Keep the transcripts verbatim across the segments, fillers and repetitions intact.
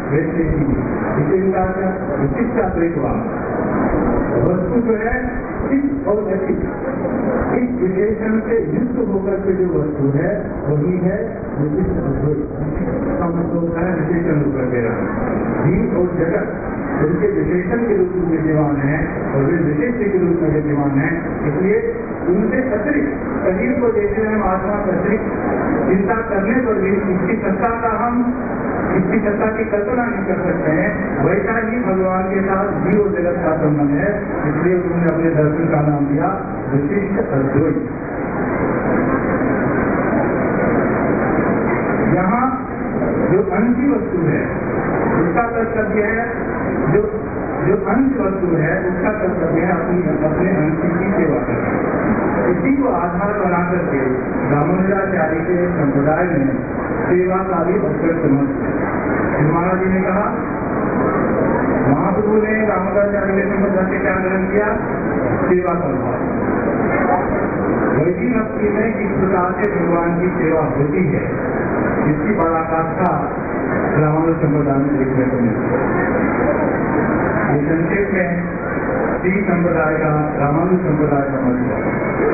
वैसे ही इसे निकालकर विशिष्टाद्वैतवाद। वस्तु जो है इस और अधिक इस विशेषण से युक्त होकर के जो वस्तु है वही है विशिष्ट होता है, विशेषण होकर के जीव और जगत उनके विशेषण के रूप में विद्यमान है और वे विशिष्ट के रूप में विद्यमान है। इसलिए उनसे अतिरिक्त शरीर को देखने में महात्मा अतिरिक्त चिंता करने पर भी इसकी सत्ता का हम इसकी सत्ता की कल्पना नहीं कर सकते हैं। वैसा ही भगवान के साथ जीव और जगत का संबंध है, इसलिए उन्होंने अपने दर्शन का नाम दिया विशिष्ट अद्वैत। यहाँ जो अंश वस्तु है उसका कर्तव्य है, जो जो अंश वस्तु है उसका कर्तव्य है अपनी अपने अंश की सेवा करना। इसी को आधार बना करके रामानुजाचार्य के संप्रदाय में सेवा का भी अवसर समझ महाराज जी ने कहा, महाप्रभु ने रामानुजाचार्य के संप्रदाय से क्या ग्रहण किया? सेवा करवा। वैदिक भक्ति में किस प्रकार से भगवान की सेवा होती है इसकी पराकाष्ठा रामानुज संप्रदाय में देखने को मिलती है। ये संक्षेप में श्री संप्रदाय का रामानुज संप्रदाय का मतलब।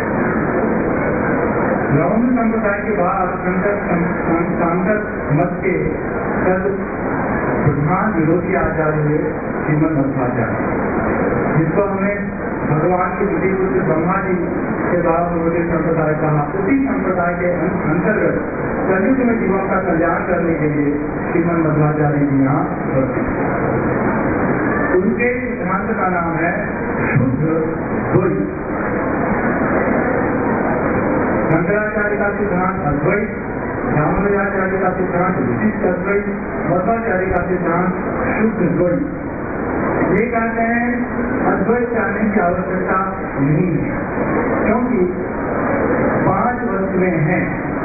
रामानुज संप्रदाय के बाद सांकर मत के तद प्रधान विरोधी आचार्य हुए श्रीमद मध्वाचार्य, जिसको हमने भगवान के विधि पुत्र ब्रह्मा जी के द्वारा प्रवर्तित संप्रदाय कहा। उसी संप्रदाय के अंतर्गत कलयुग में जीवों का कल्याण करने के लिए श्रीमद मध्वाचार्य जी यहाँ उपस्थित। उनके सिद्धांत का नाम है शुद्ध द्वैत। शंकराचार्य का सिद्धांत अद्वैत, रामानुजाचार्य का सिद्धांत विशिष्ट अद्वैत, मध्वाचार्य का सिद्धांत शुद्ध द्वैत। ये कहते हैं अद्वैत जानने की आवश्यकता नहीं है, क्योंकि पांच वस्तुएं हैं।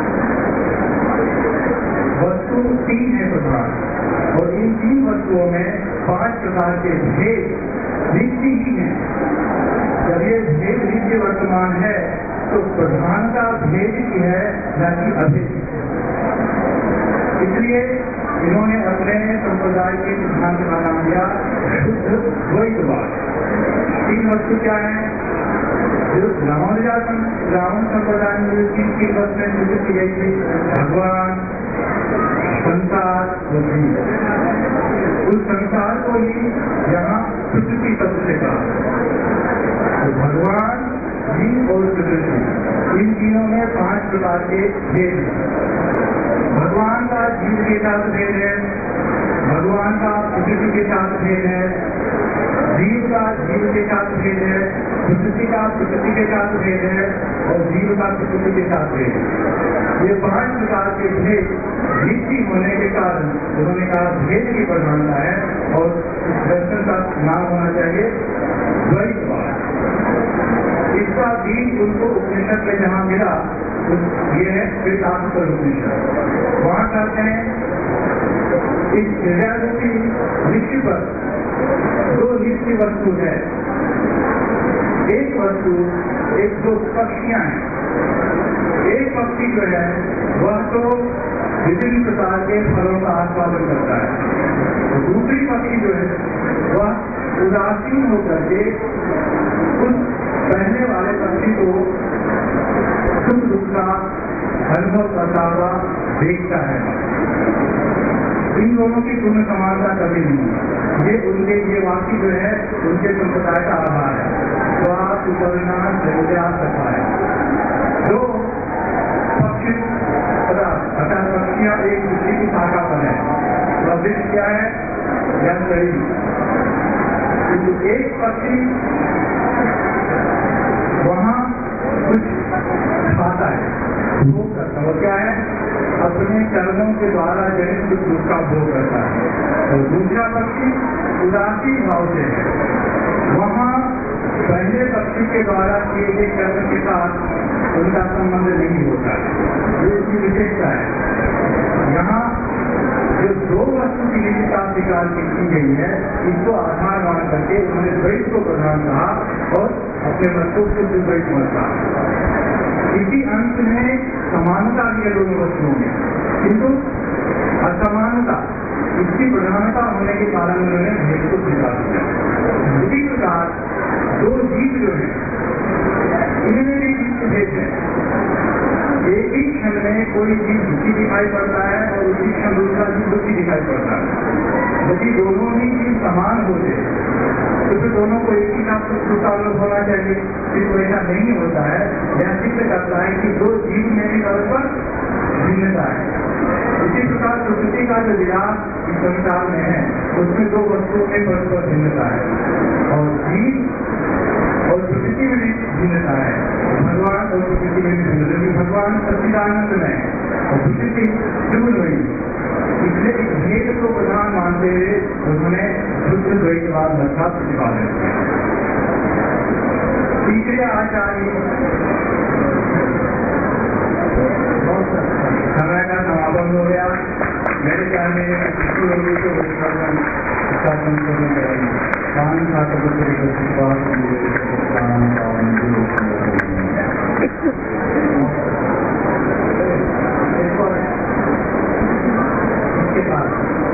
वस्तु तीन है प्रधान, और इन तीन वस्तुओं में पांच प्रकार के भेद नित्य ही है। जब ये भेद नित्य वर्तमान है तो प्रधानता भेद की है, न कि अभेद। इसलिए इन्होंने अपने संप्रदाय के सिद्धांत का नाम दिया शुद्ध द्वैतवाद। तीन वस्तु क्या है? जो रामानुजाचार्य रावण संप्रदाय में तीन वस्तुएं सूचित की गई थी, भगवान, संसार और जीव। उस संसार को ही यहाँ प्रकृति शब्द से कहा। तो भगवान, जीव और प्रकृति, इन तीनों में पांच प्रकार के भेद हैं। भगवान का जीव के साथ भेद है, भगवान का प्रकृति के साथ भेद है, जीव का जीव के साथ भेद है, प्रकृति का प्रकृति के साथ भेद है और जीव का प्रकृति के साथ भेद है। ये पांच प्रकार के भेद नित्य होने के कारण उन्होंने कहा भेद की प्रधानता है और इस दर्शन का नाम होना चाहिए द्वैतवाद। इसका बीज उनको उपनिषद में जहाँ मिला ये है वेदांत उपनिषद। वहाँ कहते हैं इस विद्यार्थी निश्चय पर दो नित्य वस्तु है। एक वस्तु, एक दो पक्षियां हैं। एक पक्षी जो है वह तो विभिन्न प्रकार के फलों का आस्वादन करता है, दूसरी पक्षी जो है वह उदासीन होकर के उस पहले वाले पक्षी को सुख दुख का अनुभव करता हुआ देखता है। इन दोनों की पूर्ण समानता कभी नहीं। ये उनके ये वाक्य जो है उनके संप्रदाय का आधार है। तो आप उपरिणाम रखा है दो पक्षी पदार्थ अर्थात पक्षियां एक दूसरे की शाखा पर है। वह वृक्ष क्या है? जंगली। एक पक्षी वहाँ कुछ खाता है, भोग करता है। वो क्या है? अपने कर्मों के द्वारा जनित कुछ दुख का भोग करता है। और दूसरा पक्षी उदासीन भाव से है। वहाँ पहले पक्षी के द्वारा किए गए कर्म के साथ उनका संबंध नहीं होता है। ये इसकी विशेषता है। यहाँ जो दो वस्तु की विशेषता स्वीकार की गई है, इसको आधार मान करके उन्होंने द्वैत को प्रधान कहा और अपने वस्तु को द्वैत मत कहा। इसी अंश में समानता भी है दोनों वस्तुओं में, किंतु असमानता इसकी प्रधानता होने के कारण उन्होंने भेद को स्वीकार किया। इसी प्रकार दो जीव जो है इनमें भी भेद है। एक ही क्षण में कोई जीव दुखी दिखाई पड़ता है और उसी क्षण दूसरा जीव दुखी दिखाई पड़ता है। यदि दोनों ही जीव समान हो जाए तो फिर दोनों को एक ही काम का अनुभव होना चाहिए, फिर ऐसा नहीं होता है। यह सिद्ध करता है कि दो जीव में भी परस्पर भिन्नता है। इसी प्रकार प्रकृति का जो विलास इस संसार में है उसमें दो वस्तुओं में परस्पर भिन्नता है और जीव और प्रकृति में भी भिन्नता है। भगवान और प्रकृति में भी भिन्नता है। भगवान सच्चिदानंद में और प्रकृति त्रिगुणमयी, इसलिए इस भेद को प्रधान मानते हुए उन्होंने शुद्ध द्वैतवाद मत का प्रतिपादन किया। तीसरे आचार्य समय का समापन हो गया। मेरे ख्याल में किसी लोगों को इसका संशोधन करेंगे। पान छात्र इसके बाद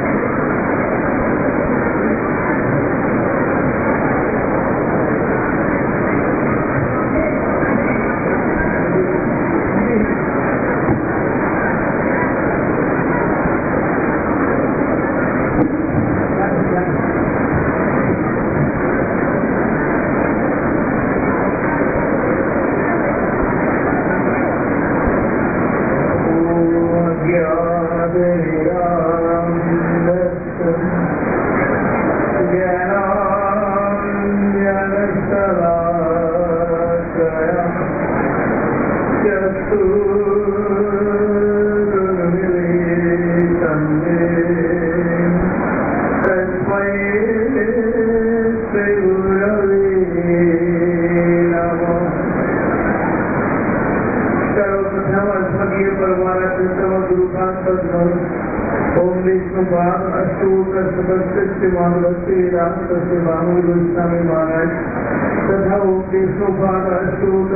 तथा उपदेशोपाद अष्टोक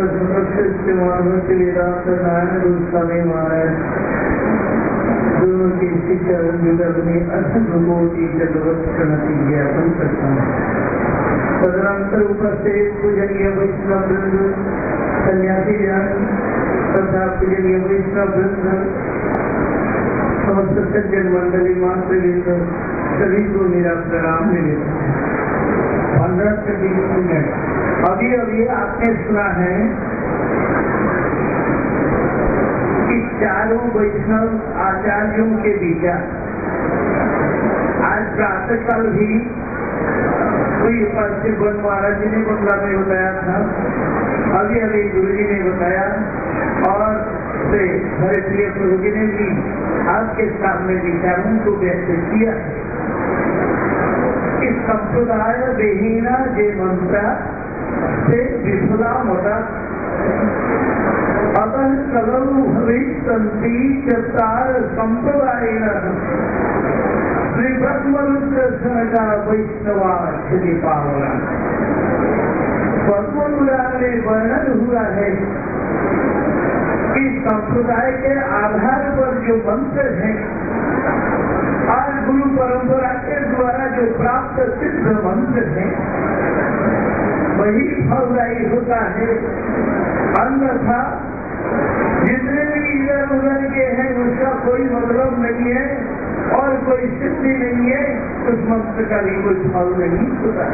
गोस्वामी महाराज दोनों के शिक्षण युगल में अष्ट कोटि जगवत प्रणति ज्ञापन करता है। तदनंतर उपस्थित पूजनीय वैष्णव वृंद, सन्यासी जन तथा पूजनीय वैष्णव वृंद, समस्त सज्जन मंडली मातृवृंद सभी को मेरा प्रणाम मिलेगा। पंद्रह से बीस मिनट अभी अभी आपने सुना है कि चारों वैष्णव आचार्यों के विचार। आज प्रातः काल भी कोई उपस्थित वन महाराज जी ने बंगला में बताया था, अभी अभी गुरु जी ने बताया और हरे प्रिय प्रभु जी ने भी आपके सामने विचारों को व्यक्त किया। इस संप्रदाय विहीना जे मंत्र से विफला मता अतः कलौ भविष्यन्ति चत्वार संप्रदायेन श्री ब्रह्मरुद्र सनका वैष्णवा श्री पावना। पद्मपुराण में वर्णन हुआ है कि संप्रदाय के आधार पर जो मंत्र है आज गुरु परंपरा के द्वारा जो प्राप्त सिद्ध मंत्र है वही फलदायी होता है। अन्यथा जितने भी इधर उधर के हैं उसका कोई मतलब नहीं है और कोई सिद्धि नहीं है, उस मंत्र का भी कोई फल नहीं होता।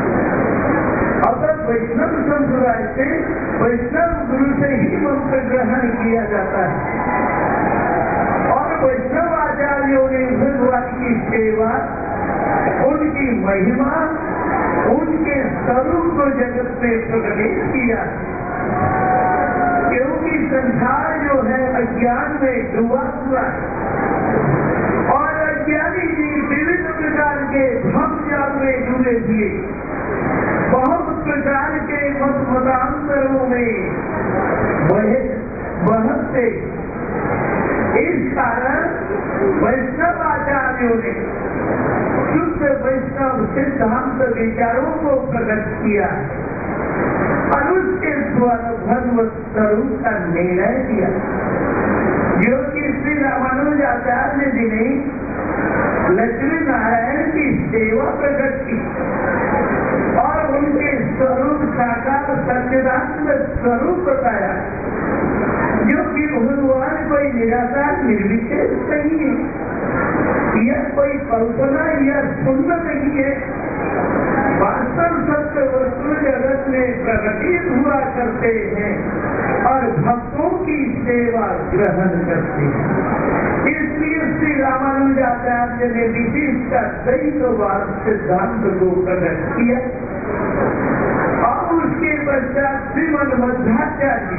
अगर वैष्णव संप्रदाय से वैष्णव गुरु से ही मंत्र ग्रहण किया जाता है और वैष्णव आचार्यों ने भगवान की सेवा, उनकी महिमा, उनके स्वरूप को जगत में प्रकटित किया। क्योंकि संसार जो है अज्ञान में डूबा हुआ और अज्ञानी जी विभिन्न प्रकार के भ्रम जाल में डूबे हुए, बहुत प्रकार के मत मतांतरों में बहते। इस कारण वैष्णव आचार्यों ने शुद्ध वैष्णव सिद्धांत विचारों को प्रकट किया और उसके द्वारा भगवत स्वरूप का निर्णय किया, जो कि श्री रामानुजाचार्य जी ने लक्ष्मी नारायण की सेवा प्रकट की और उनके स्वरूप साकार सच्चिदानंद स्वरूप बताया, जो कि भगवान कोई निराकार निर्विशेष नहीं है, यह कोई कल्पना या सुंदर नहीं है, वास्तव सत्य वस्तु जगत में प्रकटित हुआ करते हैं और भक्तों की सेवा ग्रहण करते हैं। इसलिए श्री रामानुजाचार्य ने विशिष्ट द्वैतवाद सिद्धांत को प्रकट किया और उसके पश्चात श्रीमद मध्वाचार्य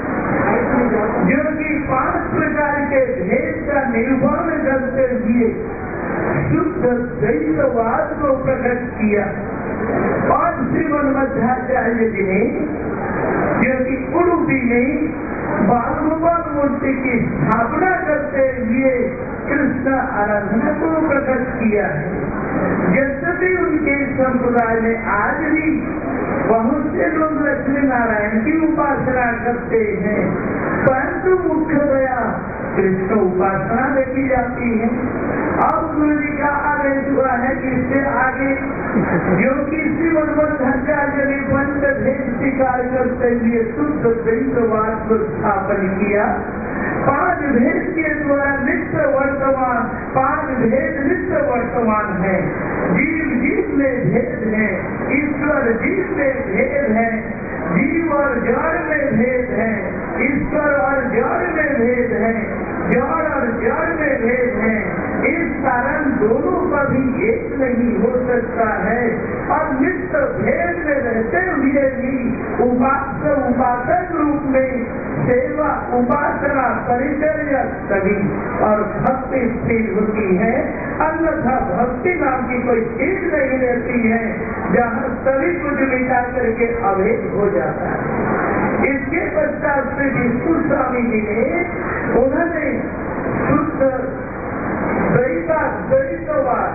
जो कि पांच प्रकार के भेद का निरूपण करते हुए शुद्ध द्वैतवाद को प्रकट किया और श्रीमद मध्वाचार्य जी ने जो कि उडुपी में बालगोपाल मूर्ति की स्थापना करते हुए कृष्ण आराधना को प्रकट किया है। यद्यपि उनके संप्रदाय में आज भी बहुत से लोग लक्ष्मी नारायण की उपासना करते हैं, परंतु मुख्यतया कृष्ण उपासना देखी जाती है। अब गुरु जी का आदेश हुआ है कि इससे आगे जो कि श्रीमद मध्वाचार्य ने पंच भेद स्वीकार करते हुए शुद्ध द्वैतवाद को स्थापन किया। पांच भेद के द्वारा नित्य वर्तमान, पांच भेद नित्य वर्तमान है। जीव जीव में भेद है, ईश्वर जीव में भेद है, जीव और जड़ में भेद है, ईश्वर और जड़ में भेद है, जड़ और जड़ में भेद है। इस कारण दोनों कभी एक नहीं हो सकता है और नित्य भेद में रहते हुए भी उपासक उपासक रूप में सेवा उपासना परिचर्या सभी और भक्ति स्थिर होती है, अन्यथा भक्ति नाम की कोई चीज नहीं रहती है जहाँ सभी कुछ मिटा करके अभेद हो जाता है। इसके पश्चात श्री विष्णु स्वामी जी ने उन्होंने शुद्ध द्वैता द्वैतवाद,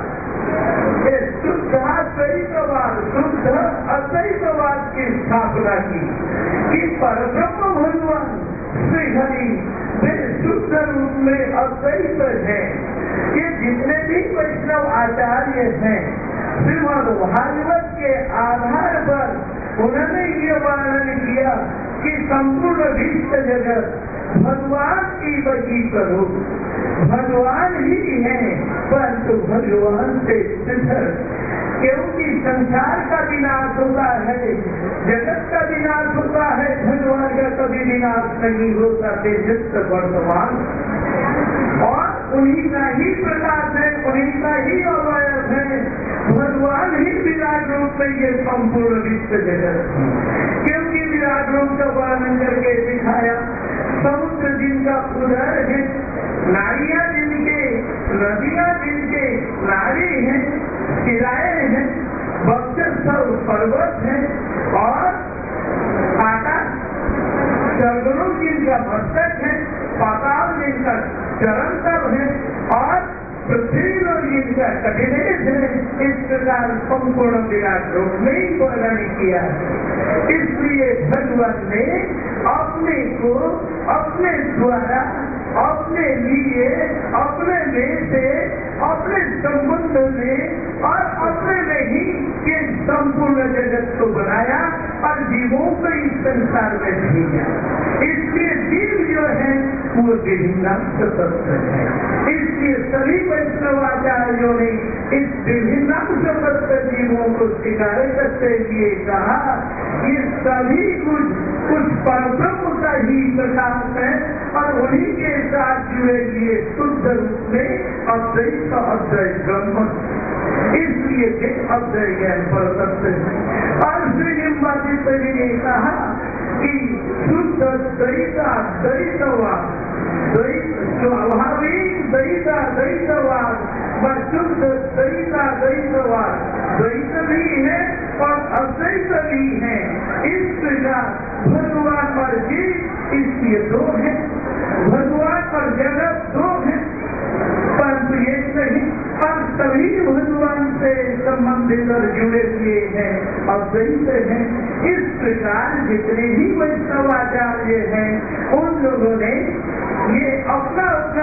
शुद्ध द्वैतवाद, शुद्ध अद्वैतवाद की स्थापना की कि परब्रह्म भगवान श्री हरि वे शुद्ध रूप में अद्वैत है। ये जितने भी वैष्णव आचार्य हैं श्रीमद् भागवत के आधार पर उन्होंने ये वर्णन किया कि संपूर्ण विश्व जगत भगवान की वही स्वरूप भगवान ही है, परंतु भगवान से पृथक, क्योंकि संसार का विनाश होता है, जगत का विनाश होता है, भगवान का कभी विनाश नहीं होता। तेजस्व वर्तमान और उन्हीं का ही प्रकाश है, उन्हीं का ही अवयव है, भगवान ही विराट रूप में ये संपूर्ण विश्व जगत, क्योंकि विराट रूप का वर्णन करके दिखाया। समुद्र जिनका उदर है, नारियां जिनके, नदियां जिनके नारी हैं, सिराए हैं, बक्षस्थल पर्वत है और आकाश चरणों जिनका मस्तक है, पाताल जिनका चरण तल है और पृथ्वी और जिनका कटिनेश है। इस प्रकार संपूर्ण विराट रूप में ही वर्णन किया है। इसलिए भगवान ने अपने को अपने द्वारा, अपने लिए, अपने में से, अपने संबंध में और अपने में ही ये संपूर्ण जगत को बनाया और जीवों को इस संसार में भेजा। इसलिए जीव जो है वो विभिन्न तत्व है। इसलिए सभी वैष्णवाचार्यों ने इस विभिन्न तत्व जीवों को स्वीकार करते हुए कहा ये सभी कुछ कुछ परब्रह्म का ही प्रकाश है और उन्हीं के साथ जुड़े हुए शुद्ध रूप में अद्वैत अद्वैत ब्रह्म, इसलिए वे अद्वैत ज्ञान पर तत्व है। और श्री निम्बादित्य जी ने कहा कि शुद्ध द्वैता द्वैतवाद, स्वाभाविक द्वैता द्वैतवाद व शुद्ध द्वैता द्वैतवाद, द्वैत भी है और अद्वैत भी है। इस प्रकार भगवान और जीव इसलिए दो है, भगवान और जगत दो है, परंतु एक नहीं, और सभी भगवान से संबंधित और जुड़े हुए हैं, अद्वैत है। इस प्रकार जितने भी वैष्णवाचार्य हैं उन लोगों ने ये अपना अपना जो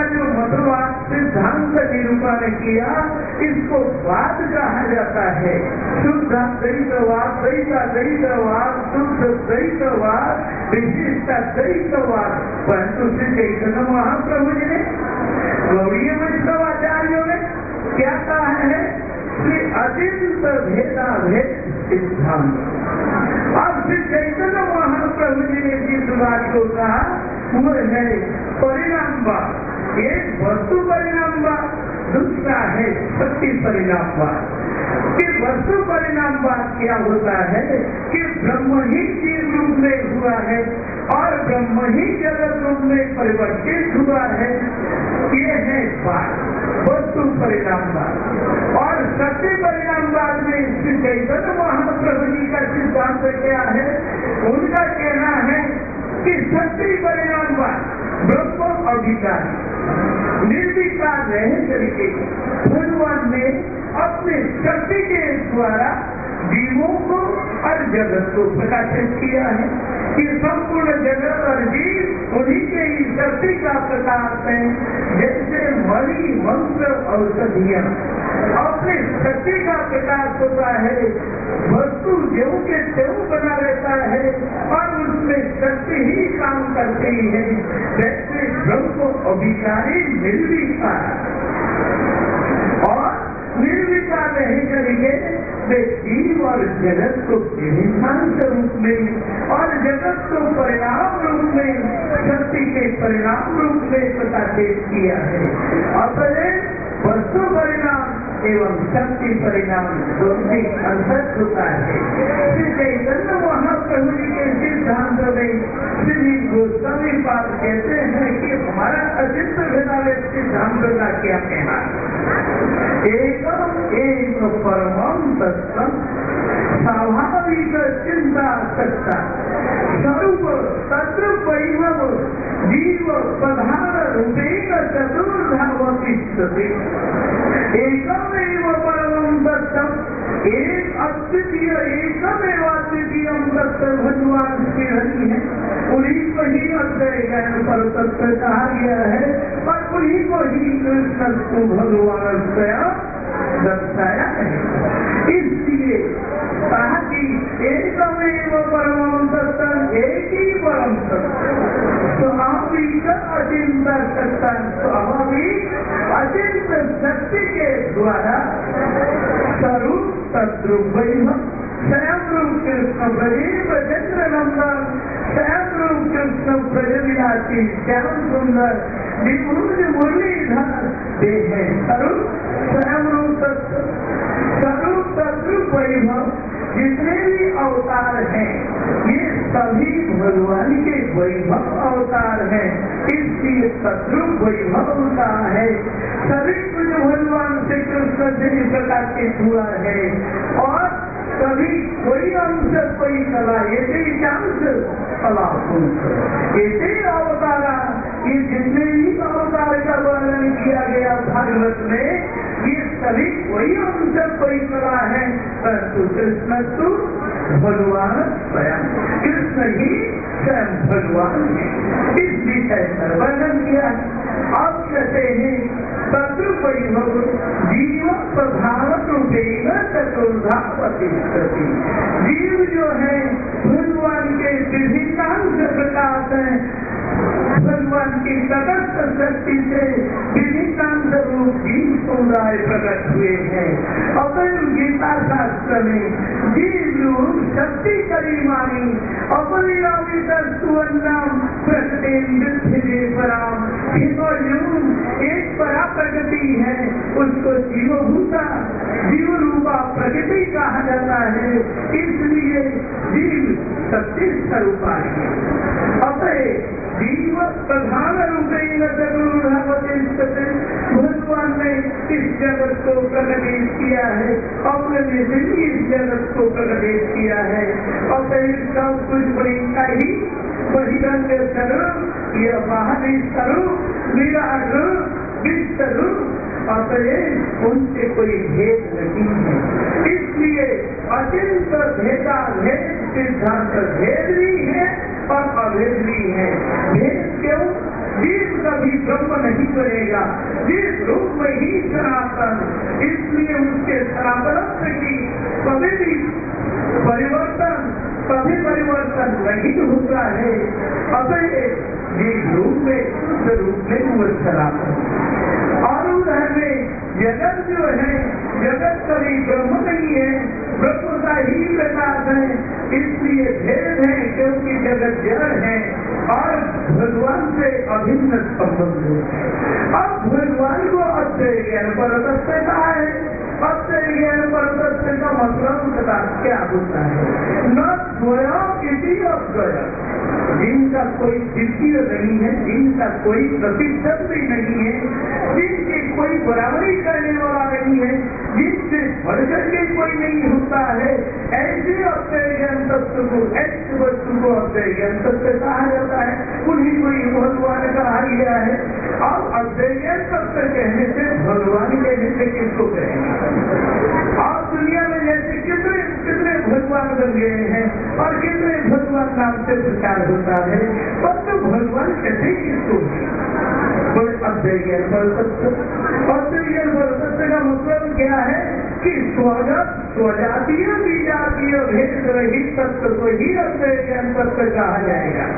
मतवाद सिद्धांत निरूपण किया, इसको वाद कहा जाता है। शुद्ध द्वैतवाद, द्वैताद्वैतवाद, शुद्ध द्वैतवाद, विशिष्ट द्वैतवाद। परंतु श्री चैतन्य महाप्रभु जी ने, गौड़ीय वैष्णवाचार्यों ने क्या कहा है? श्री अचिंत भेदा भेद सिद्धांत। अब श्री चैतन्य महाप्रभु जी ने जिस बात को कहा वो है परिणामवाद। एक वस्तु परिणामवाद, दूसरा है शक्ति परिणामवाद। कि वस्तु परिणामवाद क्या होता है कि ब्रह्म ही जीव रूप में हुआ है और ब्रह्म ही जगत रूप में परिवर्तित हुआ है, ये है बात वस्तु परिणामवाद। और शक्ति परिणामवाद में श्री चैतन्य महाप्रभु जी का सिद्धांत क्या है? उनका कहना है कि शक्ति परिणामवाद ब्रह्म अभिकारी निर्विकार रह करके भगवान ने अपने शक्ति के द्वारा जीवों को और जगत को प्रकाशित किया है कि संपूर्ण जगत और जीव उन्हीं के ही शक्ति का प्रकाश है। जैसे मणि मंत्र औषधियां अपने शक्ति का प्रकाश होता है, वस्तु ज्यों के त्यों बना रहता है और उसमें शक्ति ही काम करती है। जैसे ब्रह्म अभिकारी निर्विकार और निर्विकार रह करके वे जीव और जगत को विभिन्नांत रूप में और जगत को परिणाम रूप में, शक्ति के परिणाम रूप में प्रकाशित किया है। अपने वस्तु परिणाम एवं शक्ति परिणाम दोनों अंतर होता है। श्री चैतन्य महाप्रभु जी के सिद्धांत में श्री गोस्वामी पाद कहते हैं कि हमारा अचिंत भेदाभेद सिद्धांत का क्या कहना है? एकम एक परमं तत्व स्वाभाविक चिंता सत्ता स्वरूप तत्र वैभव जीव प्रधान रूपेण चतुर्धावतिष्ठति। एकम एव परमं तत्व, एक अद्वितीय एकमेव अद्वितीय तत्व भगवान श्री हरि है। उन्हीं को ही अद्वैत ज्ञान पर तत्व कहा गया है और उन्हीं को ही कृष्ण को भगवान स्वयं दर्शाया है। इसलिए कहा कि एकमेव परमं तत्व, एक ही परम तत्व स्वाभाविक अचिंत सत्ता, स्वाभाविक अचिंत शक्ति के द्वारा स्वरूप तद्रूप वैभव स्वयं रूप कृष्ण ब्रजेश चंद्र नंदन, स्वयं रूप कृष्ण ब्रज विलासी श्याम सुंदर विपुल मुरलीधर वे है स्वरूप स्वयं रूप स्वरूप तद्रूप वैभव। जितने भी अवतार हैं ये सभी भगवान के वैभव अवतार हैं, इसलिए तद्रूप वैभव होता है। सभी कुछ भगवान श्री कृष्ण से प्रकाशित हुआ है और कभी कोई अंश कोई कला ऐसे अंश कला ऐसे अवतारा, ये जितने भी अवतार का वर्णन किया गया भागवत में ये सभी कोई अंश कोई कला है, परंतु कृष्ण तो भगवान स्वयं, कृष्ण ही स्वयं भगवान है। इस विषय पर वर्णन किया। अब कहते हैं तद्रूप वैभव जीव प्रधान रूपेण चतुर्धा प्रतिष्ठति। जीव जो है भगवान के विभिन्नांश प्रकाश है, भगवान की तटस्थ शक्ति से विभिन्नांश रूप जीव समुदाय प्रकट हुए हैं। अपने गीता शास्त्र में जीव रूप शक्ति करीमानी अपरिणामित सुवर्णाम प्रकटे पराम। एक परा प्रकृति है, उसको जीवभूता जीव रूपा प्रकृति कहा जाता है, इसलिए जीव शक्ति स्वरूपा है। अतः जीव प्रधान रूपेण चतुर्धावतिष्ठति। भगवान ने इस जगत को प्रकटित किया है, अपने से इस जगत को प्रकटित किया है। और सब कुछ बड़ी ही बहिरंग स्वरूप, यह बाहरी स्वरूप, विराट रूप, विश्व रूप, अतः उनसे कोई भेद नहीं है। इसलिए अचिंत भेदा भेद सिद्धांत भेद भी है और अभेद भी है। भेद क्यों? जीव कभी ब्रह्म नहीं बनेगा, जिस रूप में ही सनातन। इसलिए उसके सनातनत्व की कभी भी परिवर्तन कभी परिवर्तन नहीं होता है। अतः जिस रूप में उस रूप में वो सनातन। और उधर में जगत जो है, जगत कभी ब्रह्म नहीं है, ब्रह्म का ही प्रकाश है। इसलिए भेद है क्योंकि जगत जड़ है और भगवान से अभिन्न संबंध है। अब भगवान को अक्षय ज्ञान परतत्व कहा है। अक्षय ज्ञान परतत्व का मतलब पता क्या होता है? न स्वयं किसी अक्षय, जिनका कोई द्वितीय नहीं है, जिनका कोई प्रतिशत भी नहीं है, जिनकी कोई बराबरी करने वाला नहीं है, जिनसे बढ़कर के कोई नहीं होता है, ऐसे अक्षय ज्ञान तत्व को, ऐसे वस्तु को अक्षय ज्ञान तत्व कहा जाता है। उन्हीं को ही भगवान कहा गया है। अब अक्षय ज्ञान तत्व कहने से भगवान कहने से किसको कहेंगे? आप दुनिया में जैसे कितने कितने भगवान बन गए हैं और कितने भगवान नाम से प्रचार होता है, तब तो भगवान कैसे किसको कोई अक्षय ज्ञान परतत्व। अक्षय ज्ञान परतत्व का मतलब क्या है कि स्वगत स्वजातीय विजातीय भेद रहित तत्व को ही अक्षय ज्ञान तत्व कहा जाएगा।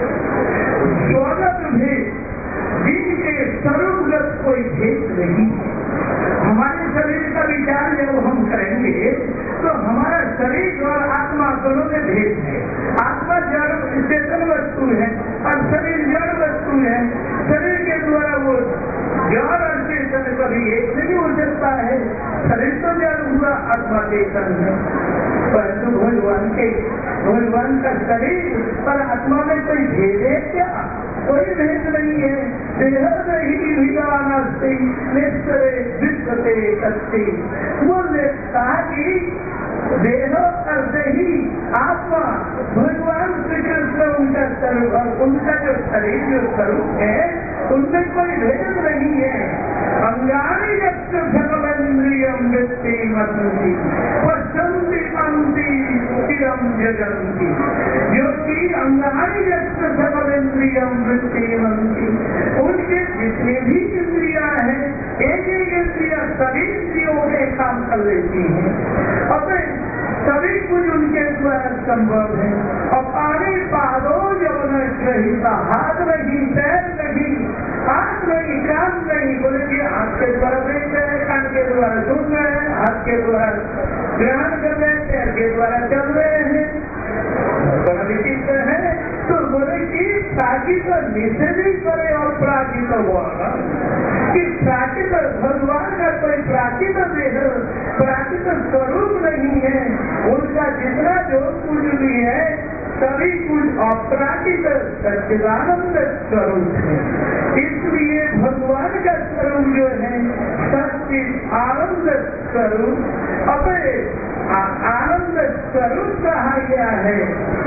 स्वगत भेद, जिनके स्वरूपगत कोई भेद नहीं। हमारे शरीर का विचार जब हम करेंगे तो हमारा शरीर और आत्मा दोनों में भेद है। आत्मा जड़ चेतन वस्तु है और शरीर जड़ वस्तु है। शरीर के द्वारा वो जड़ और चेतन कभी एक नहीं हो सकता है। शरीर तो जड़ हुआ, आत्मा चेतन है। परंतु भगवान के भगवान का शरीर और आत्मा में कोई भेद है क्या? कोई भेद नहीं है। देह ही विधानस्ति निश्चय विश्वते शक्ति। बोले कहा कि देह करते ही आत्मा भगवान श्री कृष्ण उनका स्वरूप और उनका जो शरीर जो स्वरूप है उनमें कोई भेद नहीं है। अंगानी यक्त सकलेन्द्रियम वृत्ति मति पश्यन्ति अंति स्थिरम जगन्ति। जो कि अंगानी यक्त सकलेन्द्रियम वृत्ति मति, उनके जितने भी इंद्रियां हैं, एक एक इंद्रिया सभी इंद्रियों में काम कर लेती है। अब सभी कुछ उनके द्वारा संभव है। और पानी पादो जब नहीं, हाथ नहीं, पैर नहीं, हाथ नहीं, कान नहीं। बोले कि हाथ के द्वारा देख रहे हैं, कान के द्वारा सुन रहे हैं, हाथ के द्वारा ग्रहण कर रहे हैं, पैर के द्वारा चल रहे हैं। बड़ा विचित्र है। तो बोले कि प्राकृत निषेध करे और प्राकृत हुआ कि प्राकृत भगवान का कोई प्राकृत देह प्राकृत स्वरूप नहीं है। उनका जितना जो कुछ भी है सभी कुछ अपराकृत सच्चिदानंद स्वरूप है। इसलिए भगवान का स्वरूप जो है सच्चिद आनंद स्वरूप, अपने आनंद स्वरूप कहा गया है।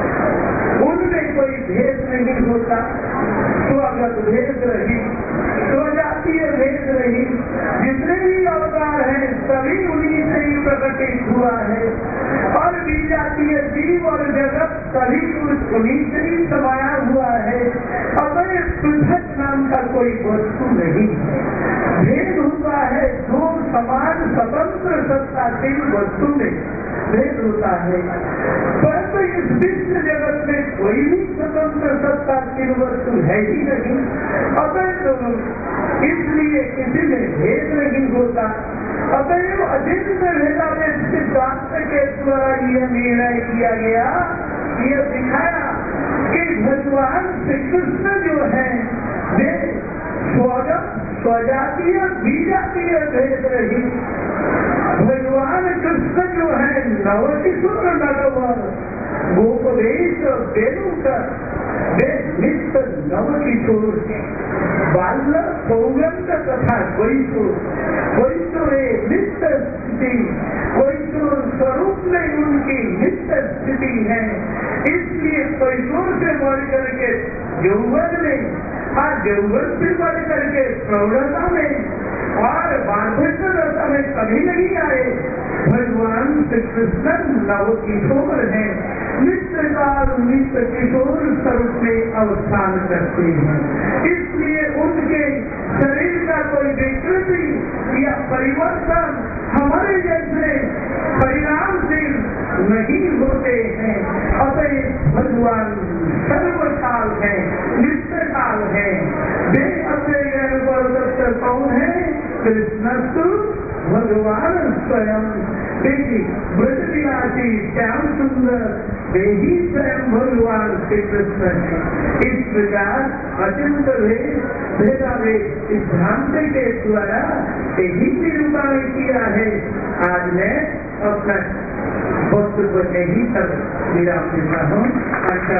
उनमें कोई भेद नहीं होता। स्वगत भेद रही, स्वजातीय भेद रही। जितने भी अवतार हैं सभी उन्हीं से ही प्रकटित हुआ है। और विजातीय जीव और जगत सभी कुछ उन्हीं से ही समाया हुआ है। अपने पृथक नाम का कोई वस्तु नहीं। भेद हुआ है दो समान स्वतंत्र सत्ताशील वस्तु में भेद होता है। परंतु इस विश्व जगत में कोई भी स्वतंत्र सत्ताशील वस्तु है ही नहीं। अतः दोनों इसलिए किसी में भेद नहीं होता। अतएव अचिंत्य भेदाभेद सिद्धांत के द्वारा यह निर्णय किया गया, यह दिखाया कि भगवान श्री कृष्ण जो है वे स्वगत स्वजातीय विजातीय भेद रही। भगवान कृष्ण जो है नवकिशोर नगवर गोपवेश बेलूकर नित्य नवकिशोर बाल सौगंध तथा वैशोर वैशोर नित्य स्थिति वैशोर स्वरूप में उनकी नित्य स्थिति है। इसलिए वैशोर से बढ़ करके यौवन में और यौवन से बढ़ करके प्रौढ़ता में और वार्धक्य दशा में कभी नहीं आए। भगवान श्री कृष्ण नवकिशोर है, नित्य काल नित्य किशोर स्वरूप में अवस्थान करते हैं। इसलिए उनके शरीर का होते हैं। अतएव भगवान सर्वकाल है, नित्य काल है। वे अपने ज्ञान कौन है? कृष्णस्तु भगवान स्वयं। देखिए ब्रज निवासी श्याम सुंदर वे ही स्वयं भगवान श्री कृष्ण है। इस प्रकार अत्यंत भेदाभेद इस भ्रांति के द्वारा यही निरूपण किया है। आज मैं अपना वस्तु को नहीं कर विराम देता हूँ। अच्छा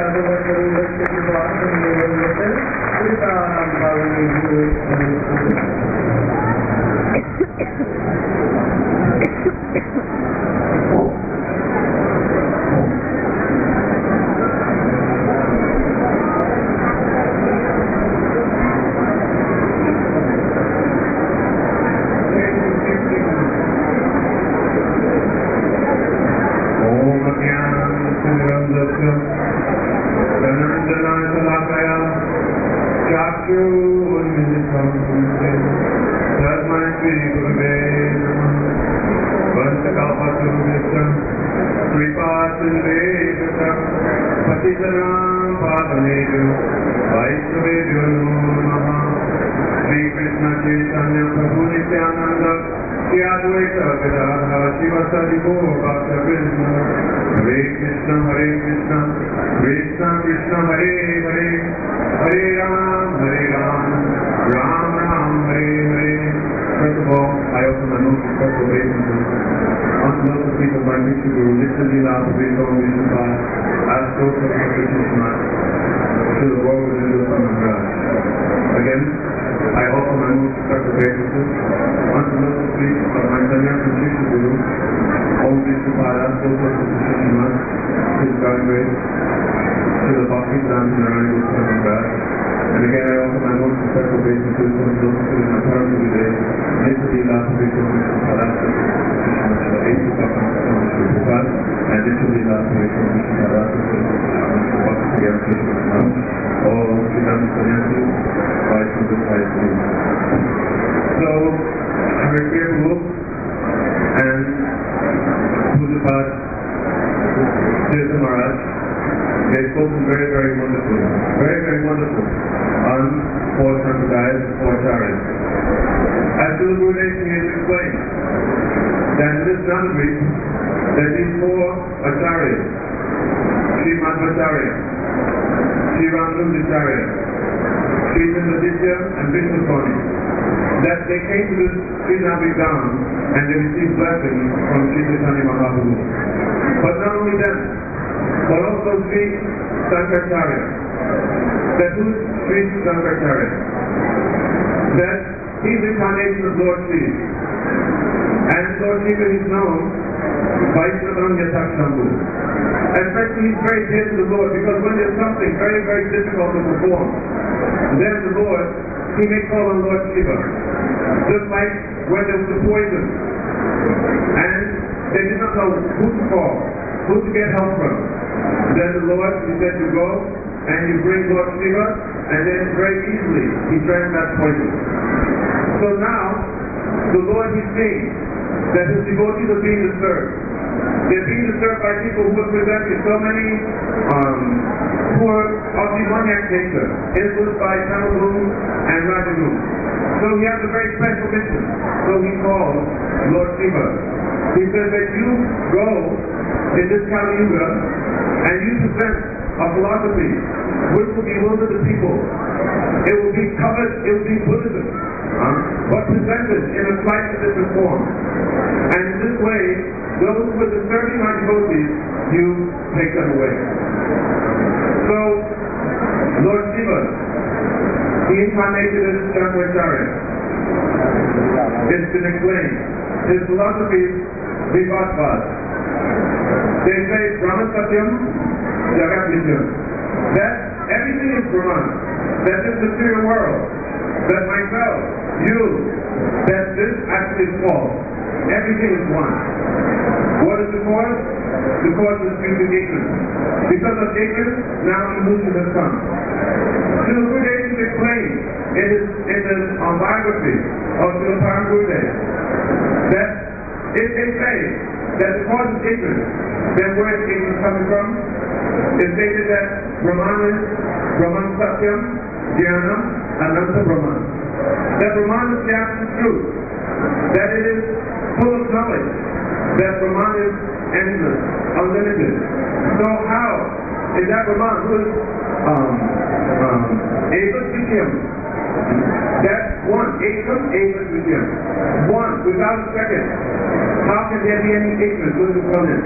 If they say that the cause is ignorance, then where is ignorance coming from? It stated that Brahman is Brahman Satyam, Jnanam, Ananta Brahman. That Brahman is the absolute truth. That it is full of knowledge. That Brahman is endless, unlimited. So how is that Brahman who is um, um, Eva Vidyam? That's one. Ekam, Eva Vidyam. One, without a second. How can there be any ignorance with the oneness?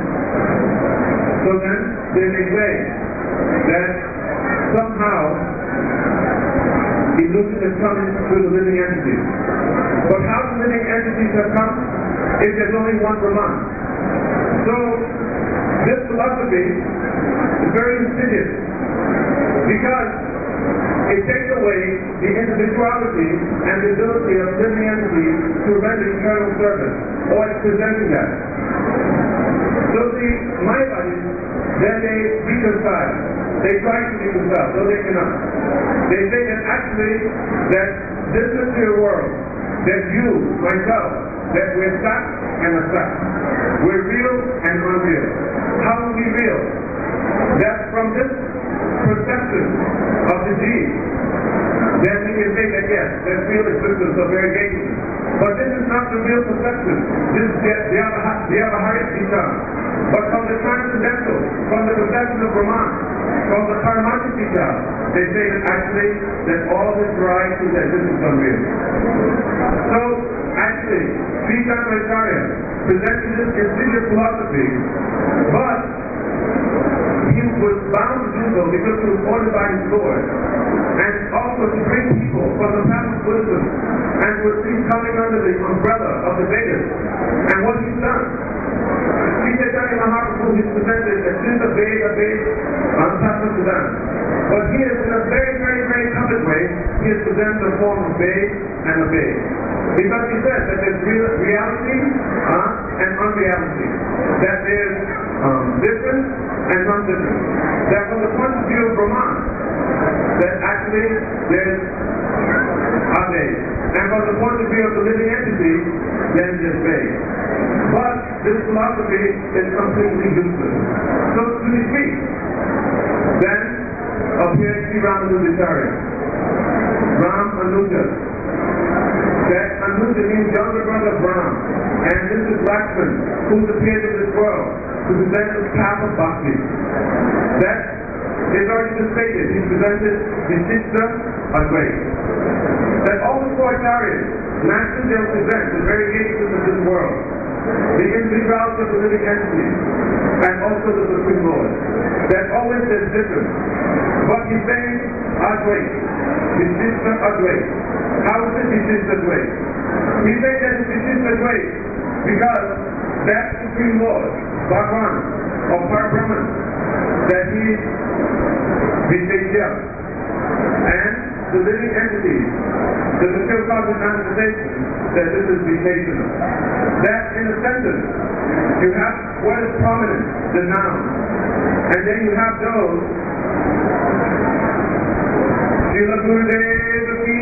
So then, they may say that somehow illusion is coming through the living entities. But how the living entities have come if there's only one Brahman? So, this philosophy is very insidious because it takes away the individuality and the ability of living entities to render eternal service, or it's presenting that. So the Mayavadis, then they reconcile. They try to reconcile, though they cannot. They say that actually, that this material world, that you, myself, that we're Sat and Asat. We're real and unreal. How are we real? That from this perception of the deed, then we can say that yes, there's real existence of variegation. But this is not the real perception. This is the, the, the other highest vichar. But from the transcendental, from the perception of Brahman, from the Paramati vichar, they say that actually that all this variety that this is unreal. So actually, Sri Shankaracharya presented this insidious philosophy, but he was bound to do so because he was ordered by his Lord, and also to bring people from the path of Buddhism and to see coming under the umbrella of the Vedas. And what he's done, Sri Chaitanya Mahaprabhu has presented that since the Veda Veda on Tattva Siddhanta. But he is in a very, very, very common way, he has presented the form of Veda and a Veda. Because he says that there's real, reality uh, and unreality. That there's um, difference and non-difference. That from the point of view of Brahman, that actually there's Ave. And from the point of view of the living entity, then there's Veda. But this philosophy is completely useless. So to defeat, then appears Sri Ramanujacharya. Ram Anuja. That Anuja means younger brother of Ram. And this is Lakshman, who's appeared in this world to present the path of bhakti. That is already been stated. He presented Visishta Advaita. That all the four acharyas, naturally they'll present the variations of this world, the individuality of the living entities, and also the Supreme Lord. That always there's difference. But he's saying Advaita, Visishta Advaita. How is it Visishta Advaita? He's saying that it's Visishta Advaita because that Supreme Lord, Bhagavan, or Parabrahman, that he is Visheshya, and the living entities, the material cosmic manifestation, that this is Visheshana. That in a sentence, you have what is prominent, the noun, and then you have those Srila Gurudeva Ki.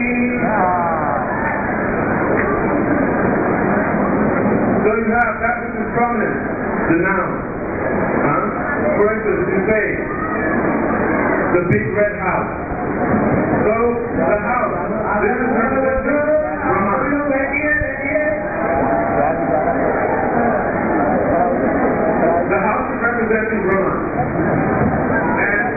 So you have that which is prominent, the noun. Huh? For instance, you say the big red house. So the house, this is represented Brahman. The house is representing Brahman. And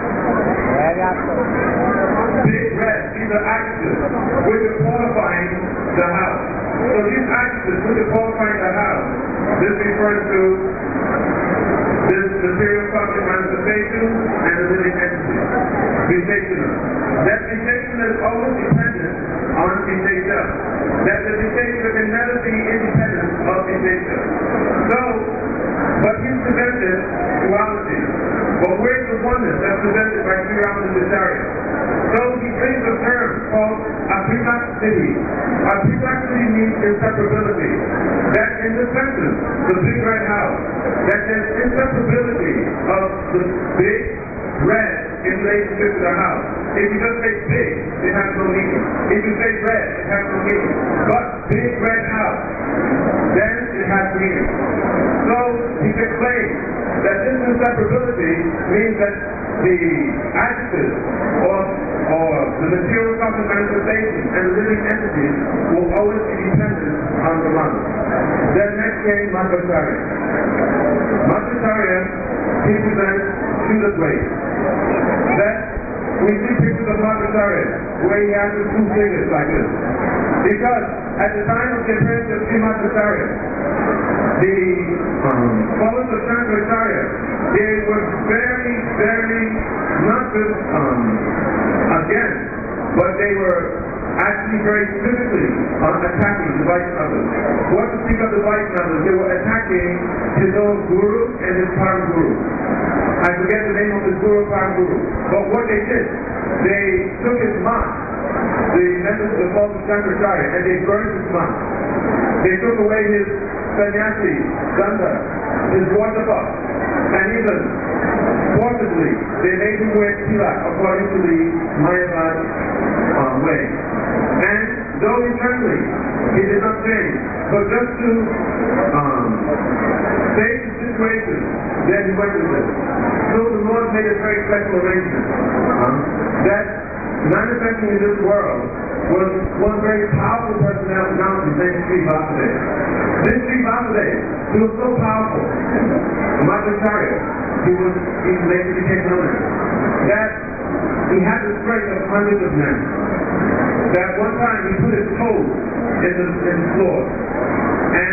big red, these are axes which are qualifying the house. So these axes which are qualifying the house, this refers to this material cosmic manifestation and the living entity. Visheshana. That Visheshana is always dependent on Vishesha. That the Vishesha can never be independent of Vishesha. So, but he's presented duality. But where's the oneness that's presented by Sri Ramanujacharya? So he brings a term called Aprimaksiti. Aprimaksiti means inseparability. That in this sentence, the big red house, that there's inseparability of the big red in relationship to the house. If you just say big, it has no meaning. If you say red, it has no meaning. But big red house, then it has meaning. So inseparability means that the adjectives or, or the material cosmic manifestation and the living entities will always be dependent on Brahman. Then next came Madhvacharya. Madhvacharya, he presents Shuddha-Dvaita. That we see pictures of Madhvacharya where he has his two fingers like this. Because at the time of the appearance of Sri Madhvacharya, the um, followers of Shankaracharya, they were very, very, not just um, against, but they were actually very physically uh, attacking the Vaishnavas. What to speak of the Vaishnavas? They were attacking his own guru and his param guru. I forget the name of his guru and param guru. But what they did, they took his mask, the members of the cult of Shankaracharya, and they burned his mask. They took away his sannyasi, gandha, his waterpuff, and even forcibly they made him wear tilak according to the Mayavad uh, way. And though internally he did not change, but just to um, save the situation, then he went with it. So the Lord made a very special arrangement um, that manifesting in this world was one very powerful personality named Sri Vasudeva. This Sri Vasudeva, he was so powerful, Madhvacharya, he was, he later became known as, that he had the strength of hundreds of men. That one time he put his toes in the, in the floor, and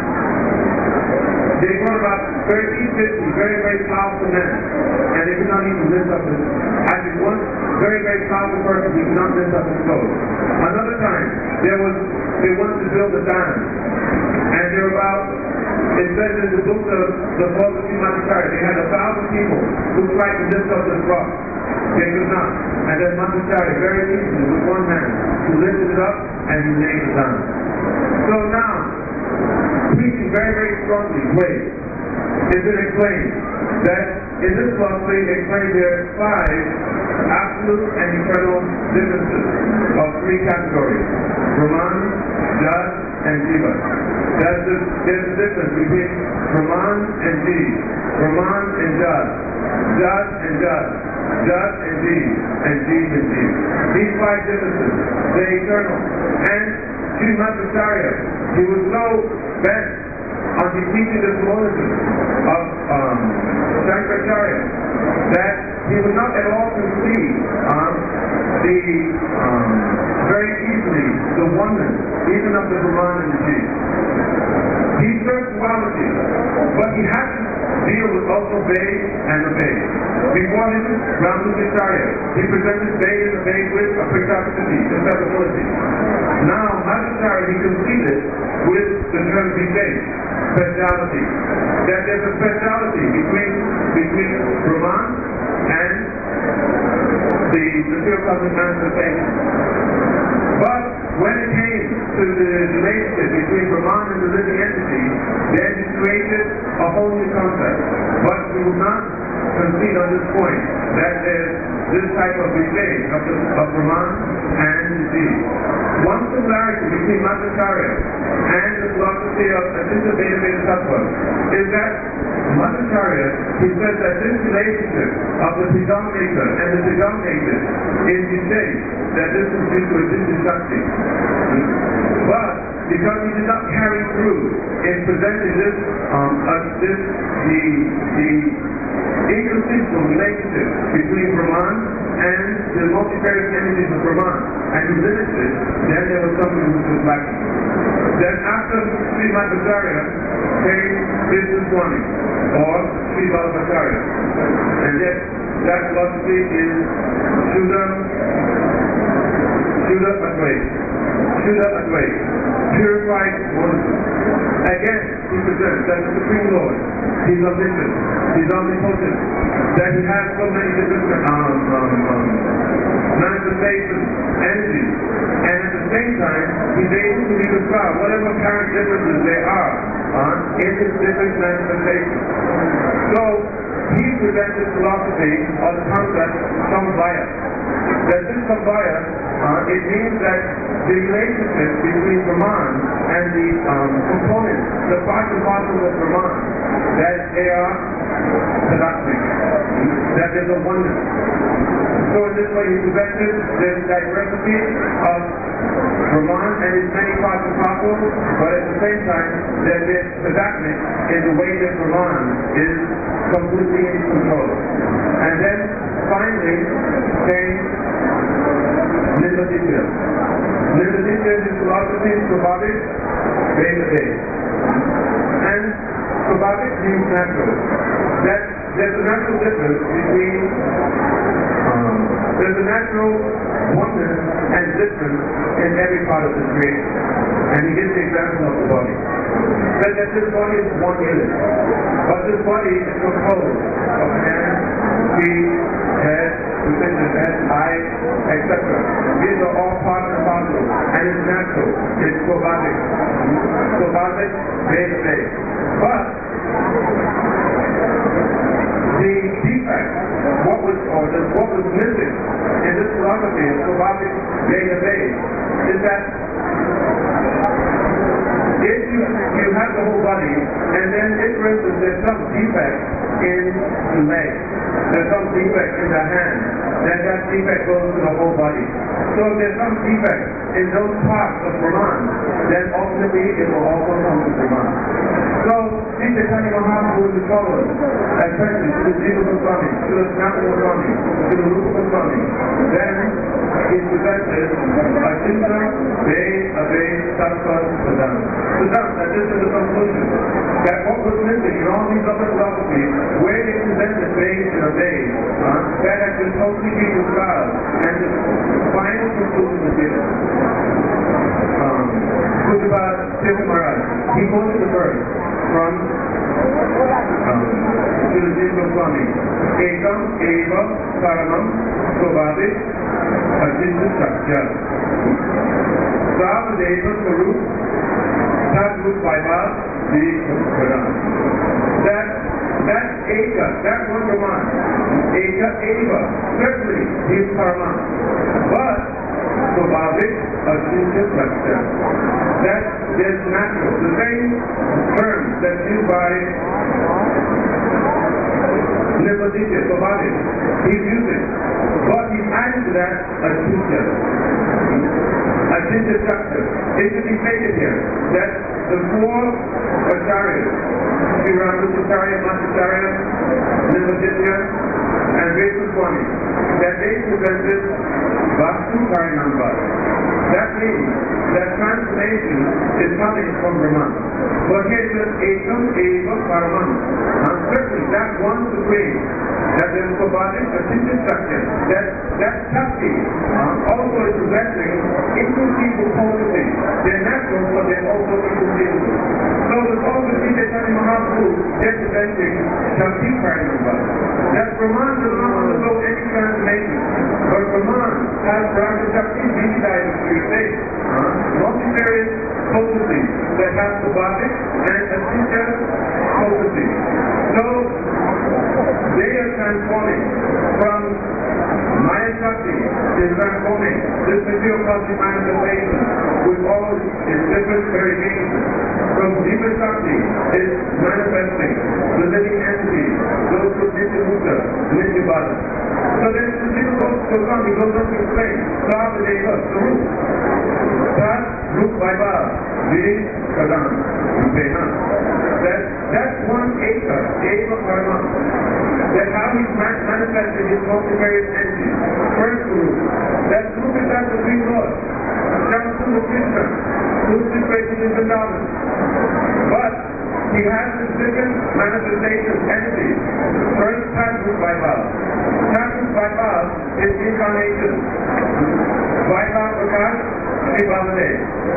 they brought about thirty, fifty very, very powerful men, and they could not even lift up his, actually one very, very powerful person, he could not lift up his toes. Another time, there was, they wanted to build a dam, and there were about, it says in the book of the Book of Madhvacharya, they had a thousand people who tried to lift up this rock. They could not. And then Madhvacharya, very easily, with one hand, he lifted it up and he laid it down. So now, preaching very, very strongly, wait, it's been explained that in this philosophy they explain there are five absolute and eternal differences of three categories: Brahman, Jad, and Jiva. That's the, there's a difference between Brahman and Jeev, Brahman and Jad, Jad and Jad, Jad and Jeev, and Jeev and Jeev. These five differences, they're eternal. And Sri Madhvacharya, he was so bent on defeating the monism of um, Shankaracharya that he would not at all concede um, the um, very easily the oneness even of the Brahman and the Jeev. He served duality, but he had to deal with also Ved and the Ved. Before him, Ramanujacharya, he presented Ved and the Ved with a practicity, inseparability. Now, Madhvacharya, he conceded with the term Vijay, speciality. That there's a speciality between, between Brahman and the material cosmic manifestation. But when it came to the relationship between Brahman and the living entity, then he created a whole new concept. But we will not concede on this point that there's this type of relay of, the, of Brahman and the Jeev. One similarity between Madhvacharya and the philosophy of Asita Veda Veda Tattva is that Madhvacharya, he says that this relationship of the predominator and the predominated is Vijay, that this is due to a Shakti. But because he did not carry through in presenting this, um, uh, this the the inconsistent relationship between Brahman and the multifarious energies of Brahman, and he limited it, then there was something which was lacking. Then after Sri Madhvacharya came Vishnu Swami, or Sri Vallabhacharya, and yet that philosophy is Shuddha Shuddha Advaita. Shuddha Advaita. Purified monism. Again, he presents that the Supreme Lord, he's omniscient, he's omnipotent, that he has so many different um, um, um, manifestations, energies, and at the same time, he's able to reconcile whatever apparent differences there are uh, in his different manifestations. So, he presents his philosophy or the concept Samvaya. that this Sabaya, uh, it means that the relationship between Brahman and the um, components, the parts and parcels of Brahman, that they are tadatmic, that there's a oneness. So in this way he presented this diversity of Brahman and its many parts and parcels, but at the same time that this tadatmic in the way that Brahman is completely in control. And then finally came Nirvaditya. Nirvaditya is philosophy, Swabhavik, Veda. And Swabhavik means natural. That there's a natural difference between um, there's a natural oneness and difference in every part of the creation. And he gives the example of the body. That, that this body is one unit. But this body is composed of hands, feet, head, position, head, eye, et cetera. These are all parts and parcels. And it's natural. It's Swabhavik. Swabhavik, Veda. But the defect, what was or the, what was missing in this philosophy of Swabhavik Veda is that if you, you have the whole body, and then if, for instance, there's some defect in the leg, there's some defect in the hand, then that defect goes to the whole body. So if there's some defect in those parts of Brahman, then ultimately it will also come to Brahman. So, Sri Chaitanya Mahaprabhu is followed, especially to the Jiva Goswami, to the Sanatana Goswami, to the Rupa Goswami. Then he presented Achinta, Ve, Ave, Sattva, Sadam. Sadam, that this is the conclusion. That what was missing in all these other philosophies, where they presented Ve and Ave, uh, that has been totally reconciled, and the final conclusion is given. Um, Pujabhat Sri Maharaj, he quoted the verse from um, Sri Goswami. Ekam eva paramam swabhavik achinta satya. Savadeva sarup tatrup vaibhav viparam. That that eka, that one Brahman, eka eva, certainly he is paramam. But swabhavik achinta satya. That is natural. The same term that's used by Nirvaditya, Swabhavik, he's using. But he's adding to that Achinta. Achinta structure. It should be stated here that the four acharyas, Sri Ramasacharya, Madhvacharya, Nirvaditya, and Vesaswami, that they presented Vastu Karinamba. That means that transformation is coming from Brahman. But here it says Ekam Eva Paramam. And certainly that one supreme, that is Swabhavik, a Achinta structure, that that Shakti uh, also is possessing inconceivable potency. They're natural, but they're also inconceivable. So there's also Sri Chaitanya Mahaprabhu representing Shakti Karinamba. That Brahman does not undergo any transformation, but Brahman has Brahma Shakti Vijaya in three states. Uh, multifarious potency that has Swabhavik and Achinta potency. So they are transforming from Maya Shakti is transforming this material cosmic manifestation with all its different variations. From Jiva Shakti is manifesting the living entity, those with Nitya Bhuta, Nitya Bhata. So then the Jiva Goswami goes on to explain Savadeva, the root. That root vaibhav, Viri, Kadam, Rupena. That that's one eka, eva karma. That how he's manifested his multivarious entities. First root, that root is as the three lords. Shamsundar Krishna, who's situated in Vrindavan. But he has his different manifestations, entities. First, Tattva Vaibhav. Tattva Vaibhav is incarnation. Vaibhav Prakash, Sri Baladev.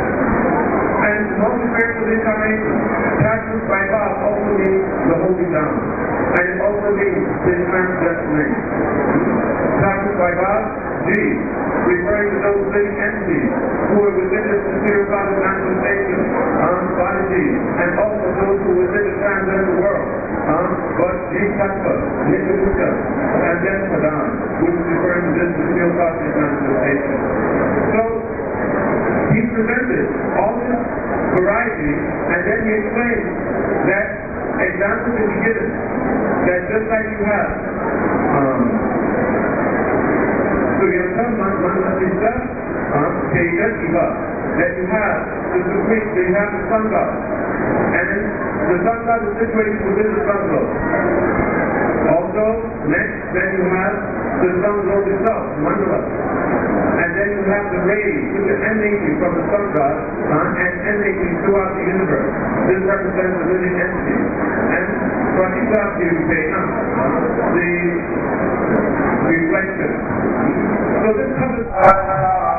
And multifarious of incarnation. Tattva Vaibhav also means the holy down. And it also means the transdestination. Tattva Vaibhav, G, referring to those living entities who are within this material cosmic manifestation, um, body, and also those who are within the transcendental world. Um, but G Nitattva, Nityamukta, and then Pradhan, which is referring to this material cosmic manifestation. So, he presented all this variety, and then he explained that examples can be given, that just like you have, um, so you have some manifesta, Teja, that you have the supreme, that you have the sun god, and then the sun god is situated within the sun globe. Also, next, then you have the sun globe itself, mandala. And then you have the rays which are emanating from the sun god uh, and emanating throughout the universe. This represents the living entity. And Pratita Puripena, the reflection. So this covers